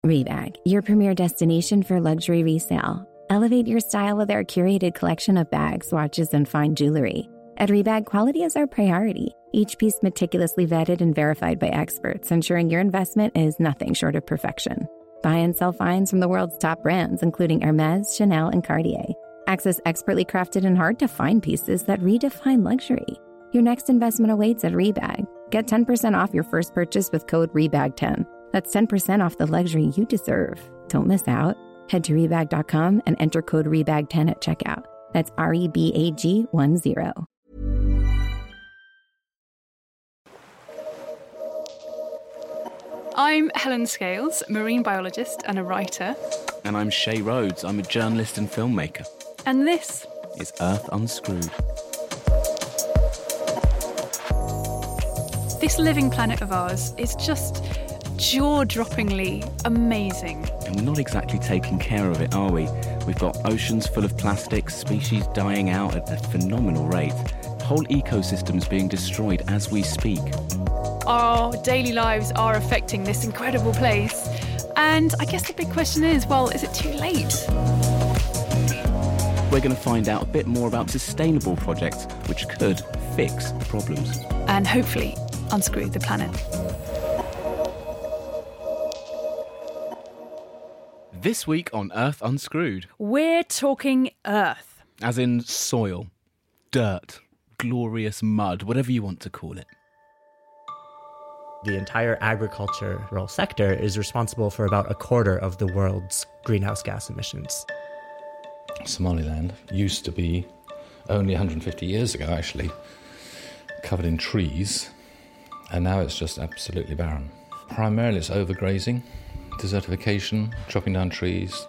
Rebag, your premier destination for luxury resale. Elevate your style with our curated collection of bags, watches, and fine jewelry. At Rebag, quality is our priority. Each piece meticulously vetted and verified by experts, ensuring your investment is nothing short of perfection. Buy and sell finds from the world's top brands, including Hermès, Chanel, and Cartier. Access expertly crafted and hard-to-find pieces that redefine luxury. Your next investment awaits at Rebag. Get 10% off your first purchase with code REBAG10. That's 10% off the luxury you deserve. Don't miss out. Head to Rebag.com and enter code REBAG10 at checkout. That's REBAG10. I'm Helen Scales, marine biologist and a writer. And I'm Shay Rhodes. I'm a journalist and filmmaker. And this is Earth Unscrewed. This living planet of ours is just jaw-droppingly amazing. And we're not exactly taking care of it, are we? We've got oceans full of plastics, species dying out at a phenomenal rate, whole ecosystems being destroyed as we speak. Our daily lives are affecting this incredible place. And I guess the big question is, well, is it too late? We're going to find out a bit more about sustainable projects which could fix the problems. And hopefully unscrew the planet. This week on Earth Unscrewed. We're talking Earth. As in soil, dirt, glorious mud, whatever you want to call it. The entire agricultural sector is responsible for about a quarter of the world's greenhouse gas emissions. Somaliland used to be, only 150 years ago actually, covered in trees, and now it's just absolutely barren. Primarily it's overgrazing, desertification, chopping down trees.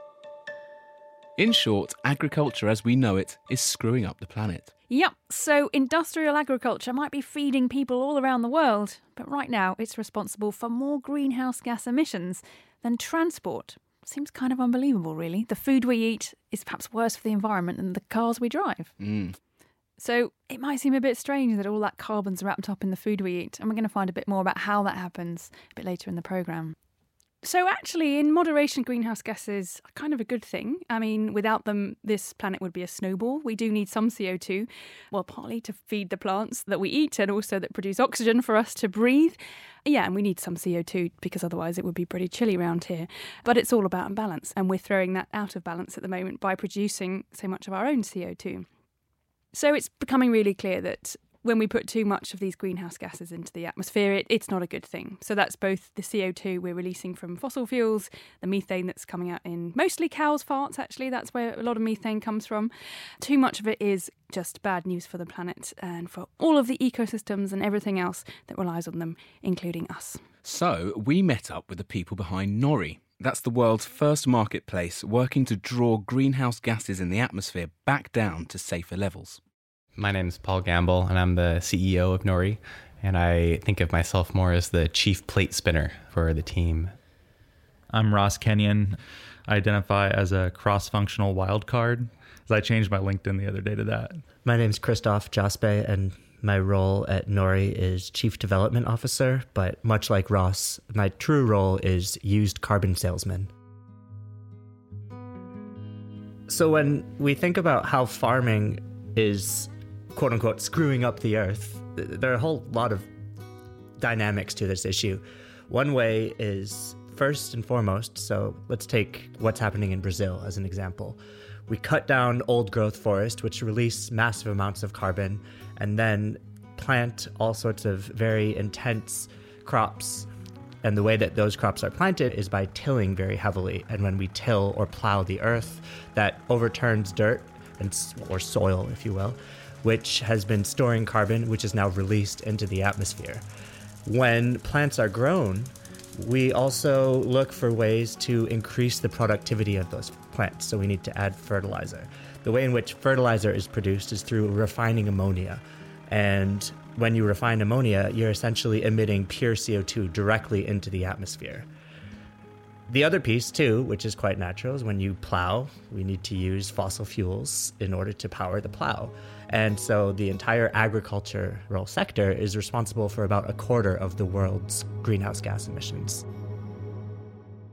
In short, agriculture as we know it is screwing up the planet. Yep, so industrial agriculture might be feeding people all around the world, but right now it's responsible for more greenhouse gas emissions than transport. Seems kind of unbelievable, really. The food we eat is perhaps worse for the environment than the cars we drive. So it might seem a bit strange that all that carbon's wrapped up in the food we eat, and we're going to find a bit more about how that happens a bit later in the programme. So actually, in moderation, greenhouse gases are kind of a good thing. I mean, without them, this planet would be a snowball. We do need some CO2, well, partly to feed the plants that we eat and also that produce oxygen for us to breathe. Yeah, and we need some CO2 because otherwise it would be pretty chilly around here. But it's all about balance, and we're throwing that out of balance at the moment by producing so much of our own CO2. So it's becoming really clear that when we put too much of these greenhouse gases into the atmosphere, it's not a good thing. So that's both the CO2 we're releasing from fossil fuels, the methane that's coming out in mostly cows' farts, actually. That's where a lot of methane comes from. Too much of it is just bad news for the planet and for all of the ecosystems and everything else that relies on them, including us. So we met up with the people behind Nori. That's the world's first marketplace working to draw greenhouse gases in the atmosphere back down to safer levels. My name's Paul Gamble, and I'm the CEO of Nori, and I think of myself more as the chief plate spinner for the team. I'm Ross Kenyon. I identify as a cross-functional wildcard, as I changed my LinkedIn the other day to that. My name's Christoph Jaspe, and my role at Nori is Chief Development Officer, but much like Ross, my true role is used carbon salesman. So when we think about how farming is quote-unquote screwing up the earth, there are a whole lot of dynamics to this issue. One way is, first and foremost, so let's take what's happening in Brazil as an example. We cut down old growth forest, which release massive amounts of carbon, and then plant all sorts of very intense crops. And the way that those crops are planted is by tilling very heavily. And when we till or plow the earth, that overturns dirt, or soil, if you will, which has been storing carbon, which is now released into the atmosphere. When plants are grown, we also look for ways to increase the productivity of those plants, so we need to add fertilizer. The way in which fertilizer is produced is through refining ammonia. And when you refine ammonia, you're essentially emitting pure CO2 directly into the atmosphere. The other piece, too, which is quite natural, is when you plow, we need to use fossil fuels in order to power the plow. And so the entire agricultural sector is responsible for about a quarter of the world's greenhouse gas emissions.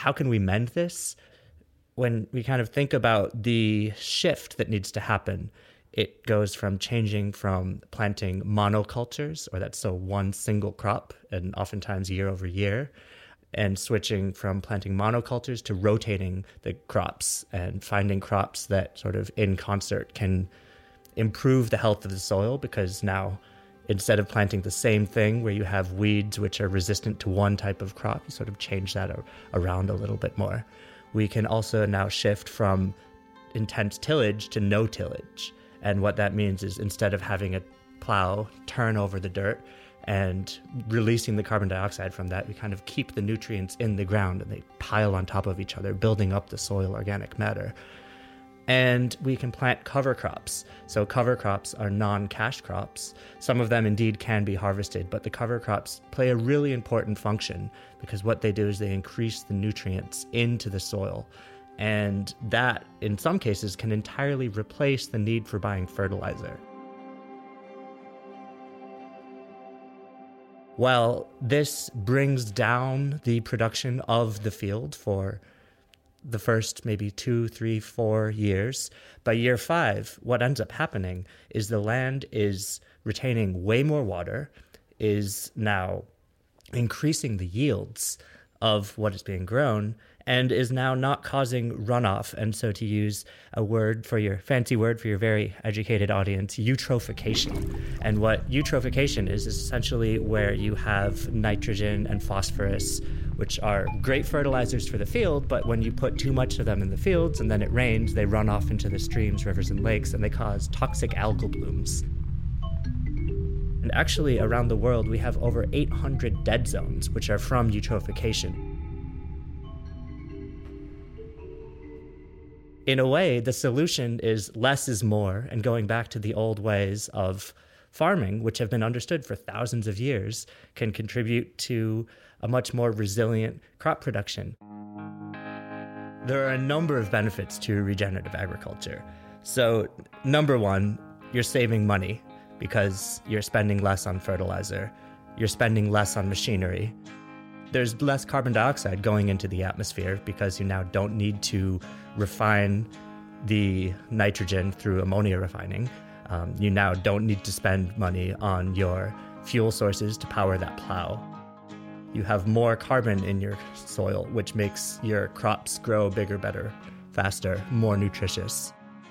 how can we mend this? When we kind of think about the shift that needs to happen, it goes from changing from planting monocultures, or that's so one single crop, and oftentimes year over year, and switching from planting monocultures to rotating the crops and finding crops that sort of in concert can improve the health of the soil, because now instead of planting the same thing where you have weeds which are resistant to one type of crop, you sort of change that around a little bit more. We can also now shift from intense tillage to no tillage. And what that means is instead of having a plow turn over the dirt and releasing the carbon dioxide from that, we kind of keep the nutrients in the ground and they pile on top of each other, building up the soil organic matter. And we can plant cover crops. So cover crops are non-cash crops. Some of them indeed can be harvested, but the cover crops play a really important function because what they do is they increase the nutrients into the soil. And that, in some cases, can entirely replace the need for buying fertilizer. Well, this brings down the production of the field for the first maybe 2, 3, 4 years. By year 5, what ends up happening is the land is retaining way more water, is now increasing the yields of what is being grown, and is now not causing runoff. And so, to use a word for your fancy word for your very educated audience, eutrophication. And what eutrophication is essentially where you have nitrogen and phosphorus, which are great fertilizers for the field, but when you put too much of them in the fields and then it rains, they run off into the streams, rivers, and lakes, and they cause toxic algal blooms. And actually, around the world, we have over 800 dead zones, which are from eutrophication. In a way, the solution is less is more, and going back to the old ways of farming, which have been understood for thousands of years, can contribute to a much more resilient crop production. There are a number of benefits to regenerative agriculture. So, number one, you're saving money because you're spending less on fertilizer, you're spending less on machinery. There's less carbon dioxide going into the atmosphere because you now don't need to refine the nitrogen through ammonia refining. You now don't need to spend money on your fuel sources to power that plow. You have more carbon in your soil, which makes your crops grow bigger, better, faster, more nutritious.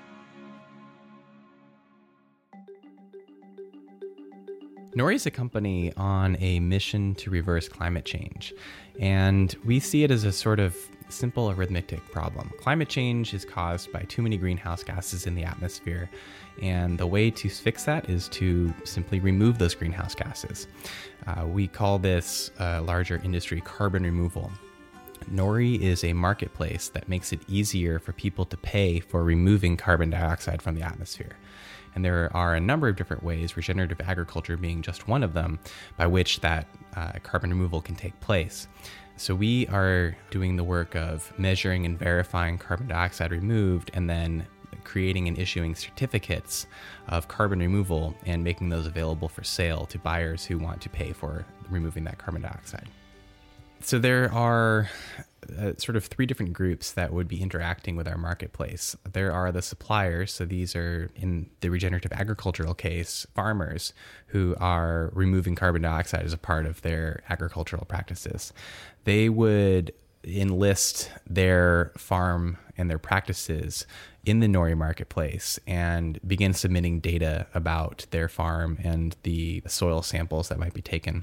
Nori is a company on a mission to reverse climate change, and we see it as a sort of simple arithmetic problem. Climate change is caused by too many greenhouse gases in the atmosphere, and the way to fix that is to simply remove those greenhouse gases. We call this larger industry carbon removal. Nori is a marketplace that makes it easier for people to pay for removing carbon dioxide from the atmosphere. And there are a number of different ways, regenerative agriculture being just one of them, by which that carbon removal can take place. So we are doing the work of measuring and verifying carbon dioxide removed, and then creating and issuing certificates of carbon removal and making those available for sale to buyers who want to pay for removing that carbon dioxide. So there are sort of 3 different groups that would be interacting with our marketplace. There are the suppliers, so these are, in the regenerative agricultural case, farmers who are removing carbon dioxide as a part of their agricultural practices. They would enlist their farm and their practices in the Nori marketplace and begin submitting data about their farm and the soil samples that might be taken.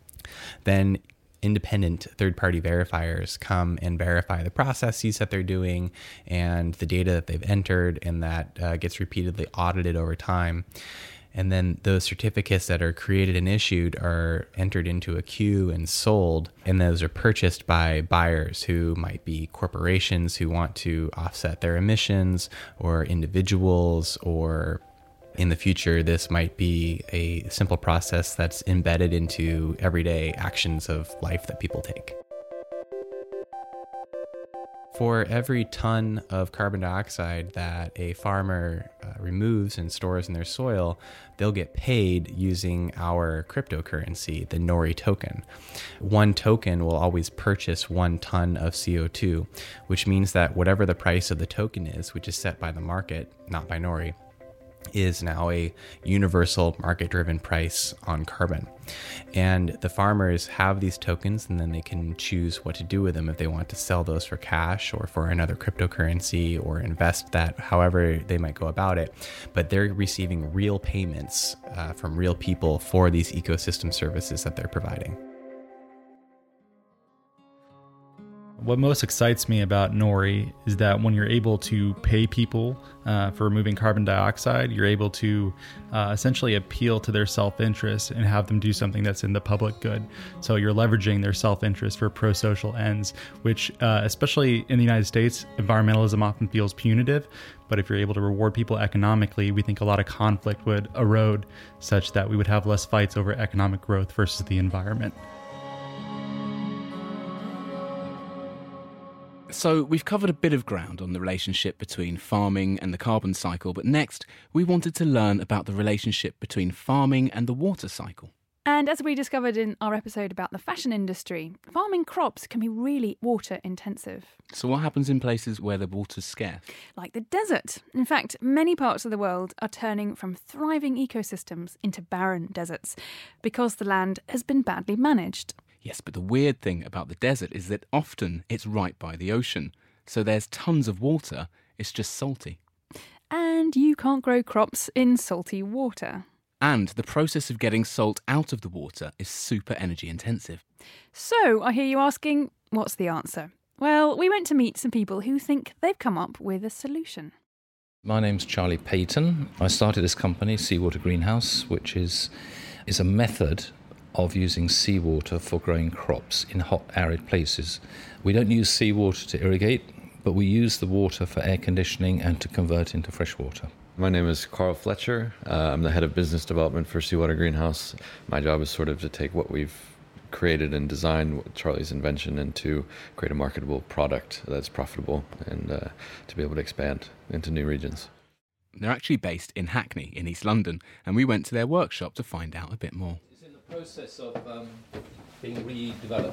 Then independent third-party verifiers come and verify the processes that they're doing and the data that they've entered, and that gets repeatedly audited over time. And then those certificates that are created and issued are entered into a queue and sold, and those are purchased by buyers who might be corporations who want to offset their emissions, or individuals, or in the future, this might be a simple process that's embedded into everyday actions of life that people take. For every ton of carbon dioxide that a farmer removes and stores in their soil, they'll get paid using our cryptocurrency, the Nori token. One token will always purchase 1 ton of CO2, which means that whatever the price of the token is, which is set by the market, not by Nori, is now a universal market-driven price on carbon. And the farmers have these tokens, and then they can choose what to do with them, if they want to sell those for cash or for another cryptocurrency or invest that, however they might go about it. But they're receiving real payments from real people for these ecosystem services that they're providing. What most excites me about Nori is that when you're able to pay people for removing carbon dioxide, you're able to essentially appeal to their self-interest and have them do something that's in the public good. So you're leveraging their self-interest for pro-social ends, which especially in the United States, environmentalism often feels punitive. But if you're able to reward people economically, we think a lot of conflict would erode, such that we would have less fights over economic growth versus the environment. So we've covered a bit of ground on the relationship between farming and the carbon cycle, but next we wanted to learn about the relationship between farming and the water cycle. And as we discovered in our episode about the fashion industry, farming crops can be really water intensive. So what happens in places where the water's scarce? Like the desert. In fact, many parts of the world are turning from thriving ecosystems into barren deserts because the land has been badly managed. Yes, but the weird thing about the desert is that often it's right by the ocean. So there's tons of water, it's just salty. And you can't grow crops in salty water. And the process of getting salt out of the water is super energy intensive. So, I hear you asking, what's the answer? Well, we went to meet some people who think they've come up with a solution. My name's Charlie Payton. I started this company, Seawater Greenhouse, which is a method of using seawater for growing crops in hot, arid places. We don't use seawater to irrigate, but we use the water for air conditioning and to convert into fresh water. My name is Carl Fletcher. I'm the head of business development for Seawater Greenhouse. My job is sort of to take what we've created and designed, Charlie's invention, and to create a marketable product that's profitable and to be able to expand into new regions. They're actually based in Hackney in East London, and we went to their workshop to find out a bit more. It's in the process of being redeveloped.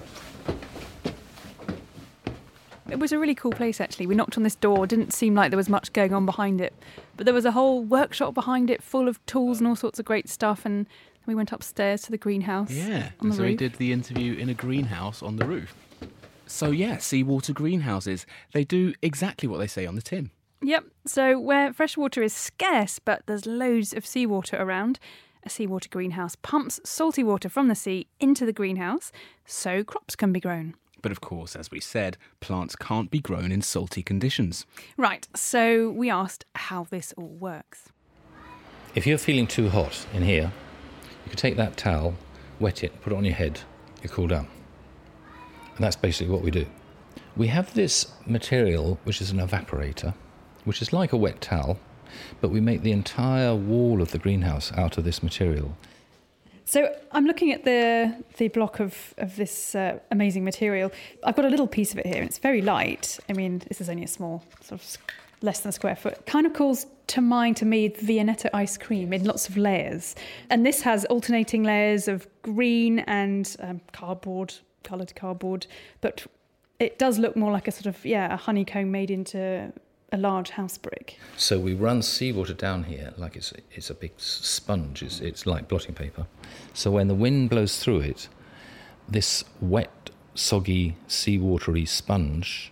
It was a really cool place, actually. We knocked on this door. Didn't seem like there was much going on behind it. But there was a whole workshop behind it full of tools and all sorts of great stuff. And we went upstairs to the greenhouse. Yeah, on the so roof. we did the interview in a greenhouse on the roof. So yeah, Seawater Greenhouses, they do exactly what they say on the tin. Yep. So where fresh water is scarce, but there's loads of seawater around, a seawater greenhouse pumps salty water from the sea into the greenhouse so crops can be grown. But of course, as we said, plants can't be grown in salty conditions. Right, so we asked how this all works. If you're feeling too hot in here, you could take that towel, wet it, put it on your head, you cool down. And that's basically what we do. We have this material, which is an evaporator, which is like a wet towel, but we make the entire wall of the greenhouse out of this material. So I'm looking at the block of this amazing material. I've got a little piece of it here, and it's very light. I mean, this is only a small, sort of less than a square foot. Kind of calls to mind to me Viennetta ice cream in lots of layers. And this has alternating layers of green and coloured cardboard. But it does look more like a sort of, a honeycomb made into a large house brick. So we run seawater down here like it's a big sponge. It's like blotting paper. So when the wind blows through it, this wet, soggy, seawatery sponge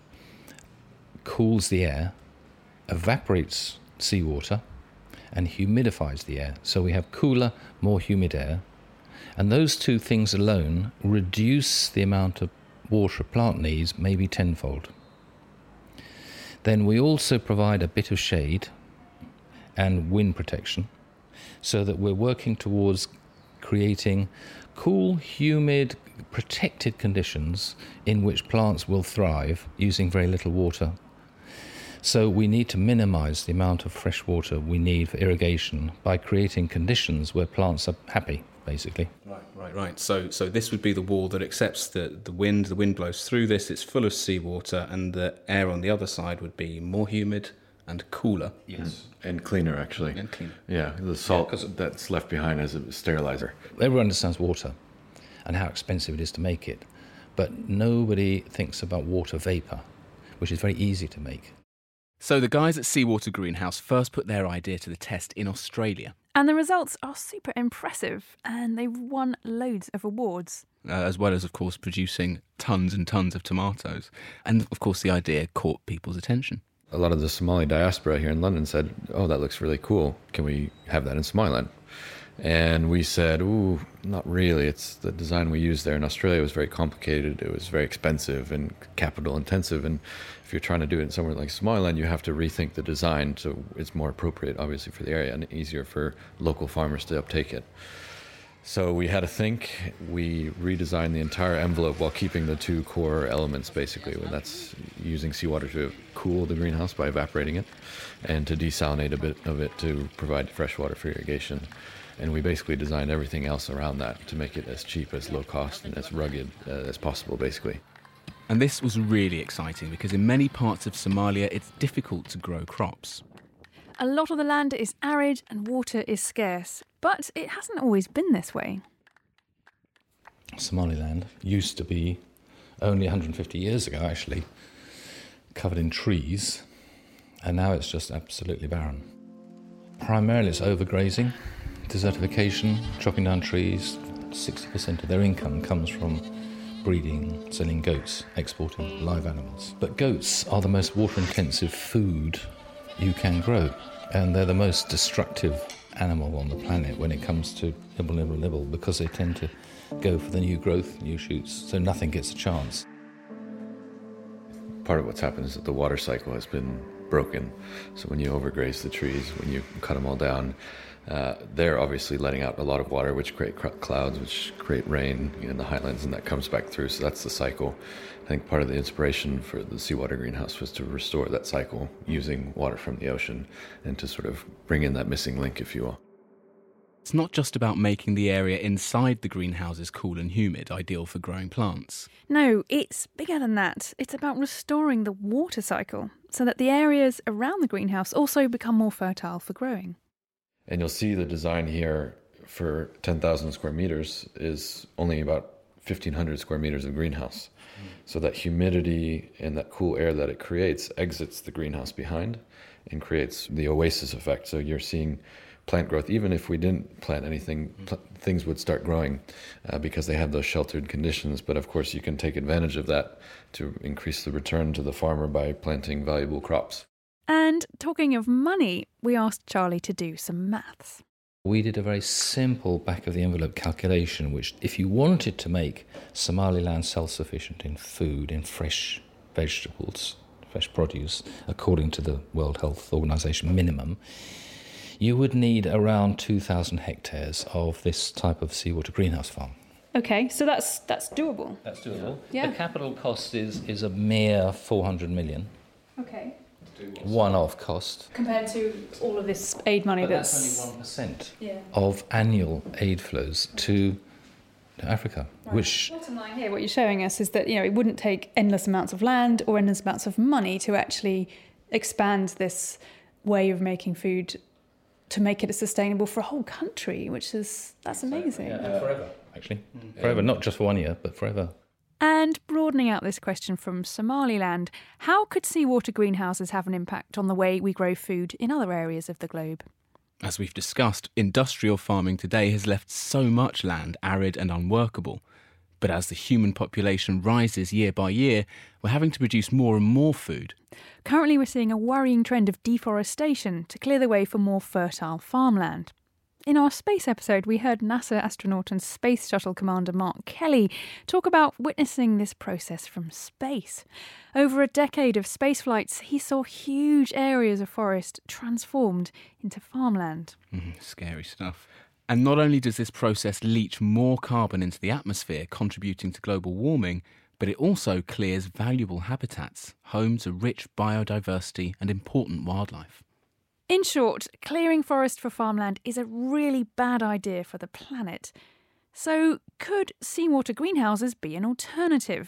cools the air, evaporates seawater, and humidifies the air. So we have cooler, more humid air. And those two things alone reduce the amount of water a plant needs maybe tenfold. Then we also provide a bit of shade and wind protection so that we're working towards creating cool, humid, protected conditions in which plants will thrive using very little water. So we need to minimize the amount of fresh water we need for irrigation by creating conditions where plants are happy, basically. Right. So this would be the wall that accepts the wind blows through this, it's full of seawater, and the air on the other side would be more humid, and cooler. Yes. And cleaner, actually. And cleaner. Yeah, the salt that's left behind as a sterilizer. Everyone understands water and how expensive it is to make it, but nobody thinks about water vapour, which is very easy to make. So the guys at Seawater Greenhouse first put their idea to the test in Australia. And the results are super impressive, and they've won loads of awards. As well as, of course, producing tons and tons of tomatoes. And, of course, the idea caught people's attention. A lot of the Somali diaspora here in London said, "Oh, that looks really cool. Can we have that in Somaliland?" And we said, "Ooh, not really. It's the design we used there in Australia was very complicated. It was very expensive and capital intensive. And if you're trying to do it in somewhere like Somaliland, you have to rethink the design so it's more appropriate, obviously, for the area and easier for local farmers to uptake it." So we had to think. We redesigned the entire envelope while keeping the two core elements, basically. And that's using seawater to cool the greenhouse by evaporating it and to desalinate a bit of it to provide fresh water for irrigation. And we basically designed everything else around that to make it as cheap, as low cost, and as rugged as possible, basically. And this was really exciting because in many parts of Somalia, it's difficult to grow crops. A lot of the land is arid and water is scarce, but it hasn't always been this way. Somaliland used to be, only 150 years ago actually, covered in trees, and now it's just absolutely barren. Primarily it's overgrazing, desertification, chopping down trees. 60% of their income comes from breeding, selling goats, exporting live animals. But goats are the most water-intensive food you can grow, and they're the most destructive animal on the planet when it comes to nibble, because they tend to go for the new growth, new shoots, so nothing gets a chance. Part of what's happened is that the water cycle has been broken. So when you overgraze the trees, when you cut them all down, they're obviously letting out a lot of water, which create clouds, which create rain in the highlands, and that comes back through. So that's the cycle. I think part of the inspiration for the Seawater Greenhouse was to restore that cycle using water from the ocean and to sort of bring in that missing link, if you will. It's not just about making the area inside the greenhouses cool and humid, ideal for growing plants. No, it's bigger than that. It's about restoring the water cycle so that the areas around the greenhouse also become more fertile for growing. And you'll see the design here for 10,000 square meters is only about 1,500 square meters of greenhouse. So that humidity and that cool air that it creates exits the greenhouse behind and creates the oasis effect. So you're seeing plant growth. Even if we didn't plant anything, things would start growing because they have those sheltered conditions. But of course, you can take advantage of that to increase the return to the farmer by planting valuable crops. And talking of money, we asked Charlie to do some maths. We did a very simple back-of-the-envelope calculation, which if you wanted to make Somaliland self-sufficient in food, in fresh vegetables, fresh produce, according to the World Health Organization minimum, you would need around 2,000 hectares of this type of seawater greenhouse farm. Okay, so that's doable. That's doable. Yeah. The capital cost is a mere 400 million. Okay. One-off cost. Compared to all of this aid money But that's only 1% Yeah. of annual aid flows to Africa, which... Bottom line here, what you're showing us is that, it wouldn't take endless amounts of land or endless amounts of money to actually expand this way of making food to make it sustainable for a whole country, that's amazing. Yeah, forever, actually. Forever, not just for 1 year, but forever. And broadening out this question from Somaliland, how could seawater greenhouses have an impact on the way we grow food in other areas of the globe? As we've discussed, industrial farming today has left so much land arid and unworkable. But as the human population rises year by year, we're having to produce more and more food. Currently, we're seeing a worrying trend of deforestation to clear the way for more fertile farmland. In our space episode, we heard NASA astronaut and Space Shuttle Commander Mark Kelly talk about witnessing this process from space. Over a decade of space flights, he saw huge areas of forest transformed into farmland. Scary stuff. And not only does this process leach more carbon into the atmosphere, contributing to global warming, but it also clears valuable habitats, home to rich biodiversity and important wildlife. In short, clearing forest for farmland is a really bad idea for the planet. So could seawater greenhouses be an alternative?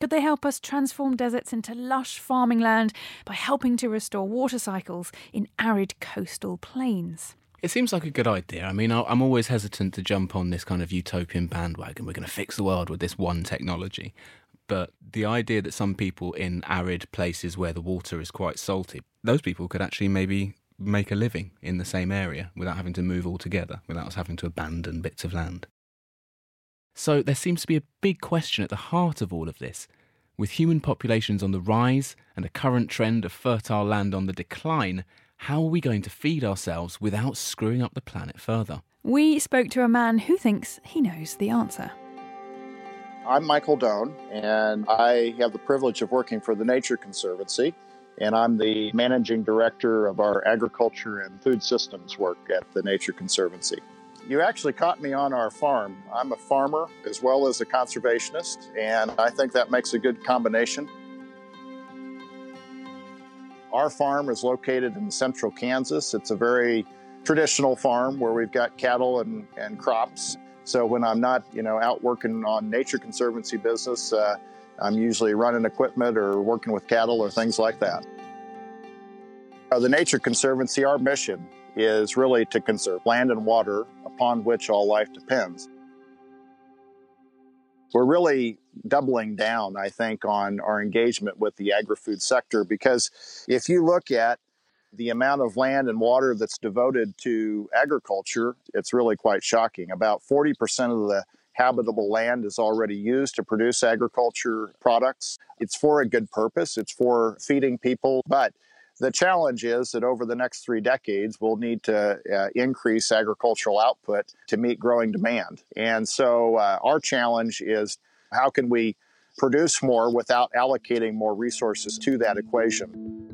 Could they help us transform deserts into lush farming land by helping to restore water cycles in arid coastal plains? It seems like a good idea. I mean, I'm always hesitant to jump on this kind of utopian bandwagon. We're going to fix the world with this one technology. But the idea that some people in arid places where the water is quite salty, those people could actually maybe make a living in the same area without having to move altogether, without us having to abandon bits of land. So there seems to be a big question at the heart of all of this. With human populations on the rise and a current trend of fertile land on the decline, how are we going to feed ourselves without screwing up the planet further? We spoke to a man who thinks he knows the answer. I'm Michael Doan, and I have the privilege of working for the Nature Conservancy, and I'm the managing director of our agriculture and food systems work at the Nature Conservancy. You actually caught me on our farm. I'm a farmer as well as a conservationist, and I think that makes a good combination. Our farm is located in central Kansas. It's a very traditional farm where we've got cattle and crops. So when I'm not, out working on Nature Conservancy business, I'm usually running equipment or working with cattle or things like that. The Nature Conservancy, our mission is really to conserve land and water upon which all life depends. We're really doubling down, I think, on our engagement with the agri-food sector, because if you look at the amount of land and water that's devoted to agriculture, it's really quite shocking. About 40% of the habitable land is already used to produce agriculture products. It's for a good purpose. It's for feeding people. But the challenge is that over the next 3 decades, we'll need to increase agricultural output to meet growing demand. And so our challenge is how can we produce more without allocating more resources to that equation?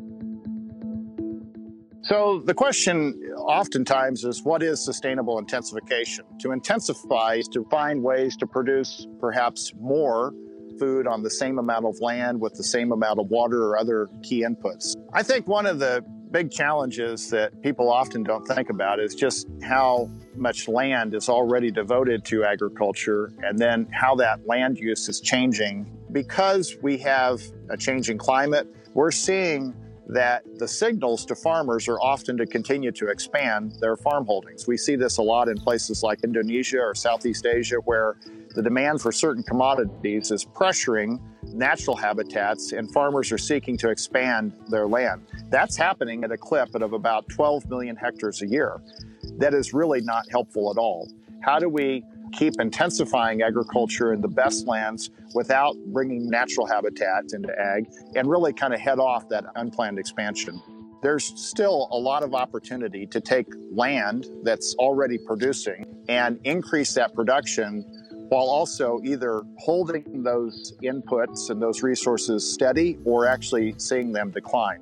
So the question oftentimes is, what is sustainable intensification? To intensify is to find ways to produce perhaps more food on the same amount of land with the same amount of water or other key inputs. I think one of the big challenges that people often don't think about is just how much land is already devoted to agriculture and then how that land use is changing. Because we have a changing climate, we're seeing that the signals to farmers are often to continue to expand their farm holdings. We see this a lot in places like Indonesia or Southeast Asia, where the demand for certain commodities is pressuring natural habitats and farmers are seeking to expand their land. That's happening at a clip of about 12 million hectares a year. That is really not helpful at all. How do we keep intensifying agriculture in the best lands without bringing natural habitats into ag and really kind of head off that unplanned expansion? There's still a lot of opportunity to take land that's already producing and increase that production while also either holding those inputs and those resources steady or actually seeing them decline.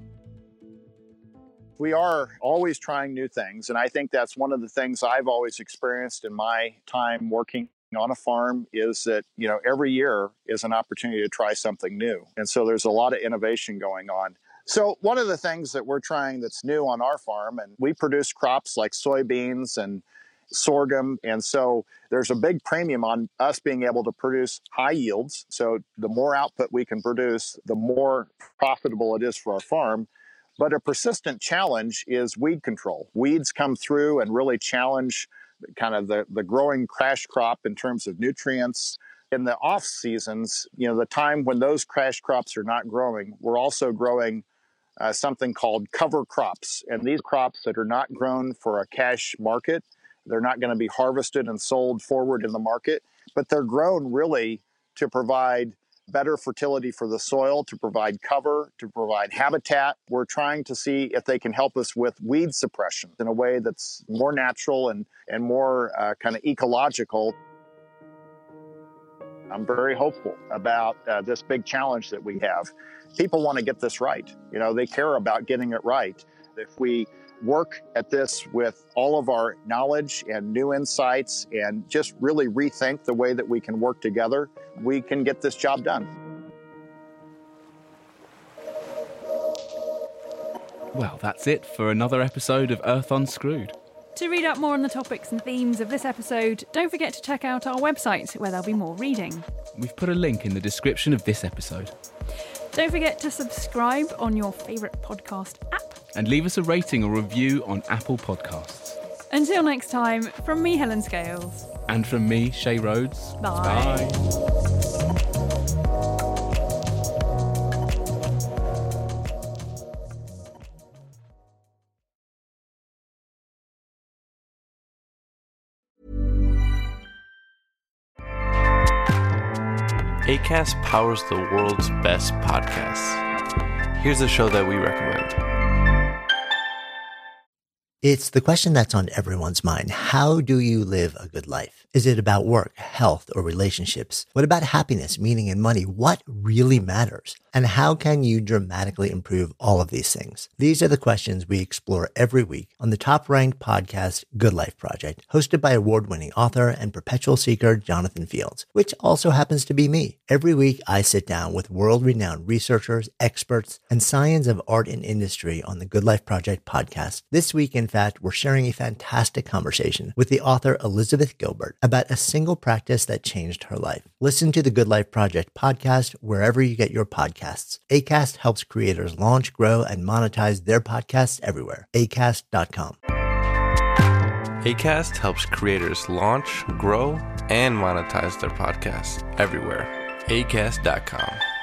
We are always trying new things, and I think that's one of the things I've always experienced in my time working on a farm is that, every year is an opportunity to try something new. And so there's a lot of innovation going on. So one of the things that we're trying that's new on our farm, and we produce crops like soybeans and sorghum, and so there's a big premium on us being able to produce high yields. So the more output we can produce, the more profitable it is for our farm. But a persistent challenge is weed control. Weeds come through and really challenge kind of the growing crash crop in terms of nutrients. In the off seasons, the time when those crash crops are not growing, we're also growing something called cover crops. And these crops that are not grown for a cash market, they're not going to be harvested and sold forward in the market, but they're grown really to provide better fertility for the soil, to provide cover, to provide habitat. We're trying to see if they can help us with weed suppression in a way that's more natural and more kind of ecological. I'm very hopeful about this big challenge that we have. People want to get this right. They care about getting it right. If we work at this with all of our knowledge and new insights and just really rethink the way that we can work together, we can get this job done. Well, that's it for another episode of Earth Unscrewed. To read up more on the topics and themes of this episode, don't forget to check out our website, where there'll be more reading. We've put a link in the description of this episode. Don't forget to subscribe on your favourite podcast app. And leave us a rating or review on Apple Podcasts. Until next time, from me, Helen Scales. And from me, Shay Rhodes. Bye. Acast powers the world's best podcasts. Here's a show that we recommend. It's the question that's on everyone's mind. How do you live a good life? Is it about work, health, or relationships? What about happiness, meaning, and money? What really matters? And how can you dramatically improve all of these things? These are the questions we explore every week on the top-ranked podcast, Good Life Project, hosted by award-winning author and perpetual seeker Jonathan Fields, which also happens to be me. Every week, I sit down with world-renowned researchers, experts, and science of art and industry on the Good Life Project podcast. This week, in fact, we're sharing a fantastic conversation with the author Elizabeth Gilbert about a single practice that changed her life. Listen to the Good Life Project podcast wherever you get your podcasts. Acast helps creators launch, grow, and monetize their podcasts everywhere. Acast.com. Acast helps creators launch, grow, and monetize their podcasts everywhere. Acast.com.